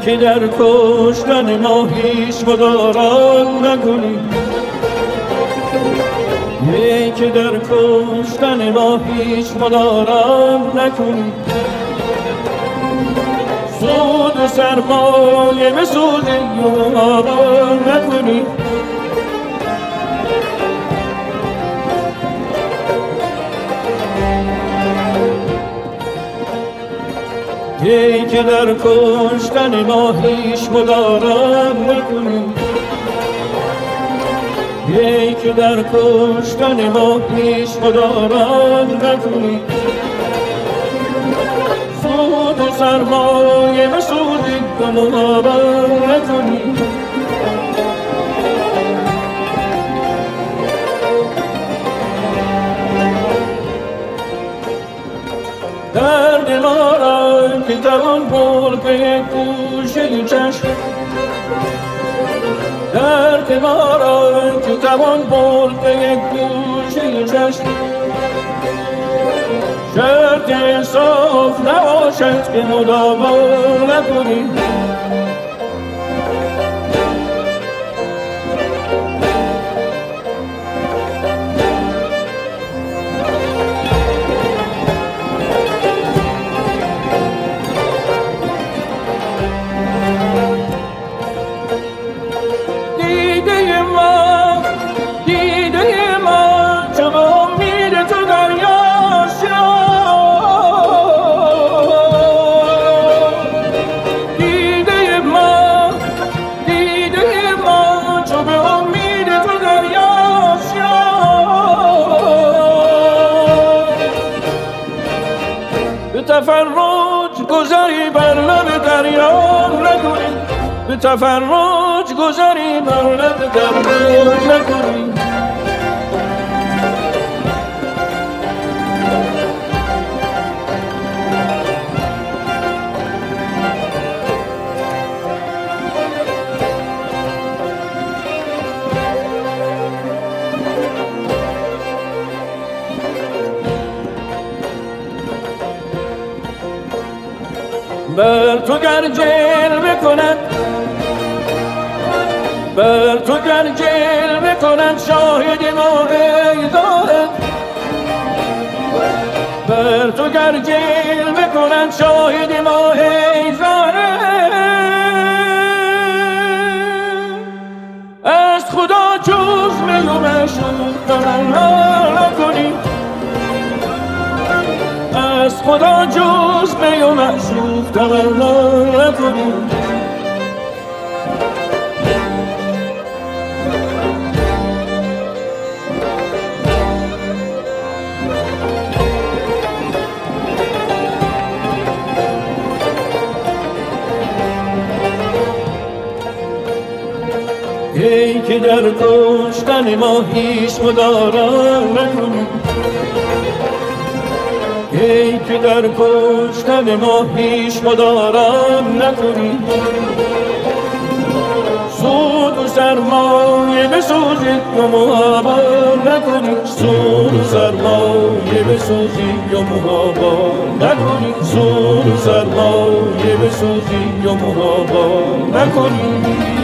که در کشتن ما هیچ مدارا نکنی، که در کشتن ما هیچ مدارا نکنی. سود و سرمایه به سود یارا نکنی. که در کشتن ما هیچ مدارا نکنی، که در کشتن ما هیچ مدارا نکنی. سود و سرمایه به سود یارا نکنی. درد ما را که توان برد به یک گوشه چشم، درد ما را که توان برد به یک گوشه چشم. شرط انصاف نباشد که مداوا نکنی. تفرج گذری بر لب دریا نکنی، به تفرج گذری بر لب دریا نکنی. بر تو گر جلوه کند، بر تو گر جلوه کند شاهد ما دارد، بر تو گر جلوه کند شاهد ما دارد. از خدا جز می و مشروب تمنا نکنی، از خدا جز می و مشروب تمنا نکنی. که در کشتن ما هیچ مدارا نکنی، که در کشتن ما هیچ مدارا نکنی. سود و سرمایه بسوزی و محابا نکنی، سود و سرمایه بسوزی و محابا نکنی، سود و سرمایه بسوزی و محابا نکنی.